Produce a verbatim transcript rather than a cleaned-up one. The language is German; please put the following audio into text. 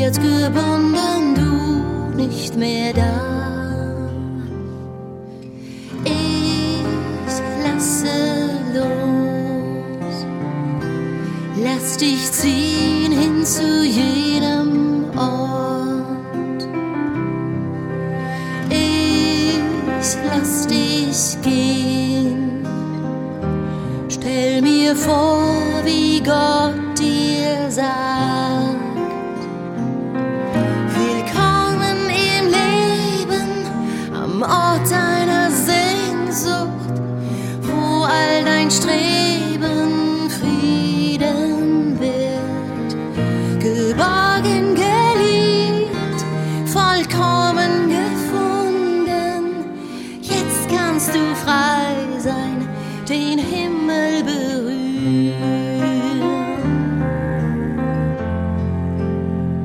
jetzt gebunden, du nicht mehr da. Ich lasse los, lass dich ziehen hin zu Jesus.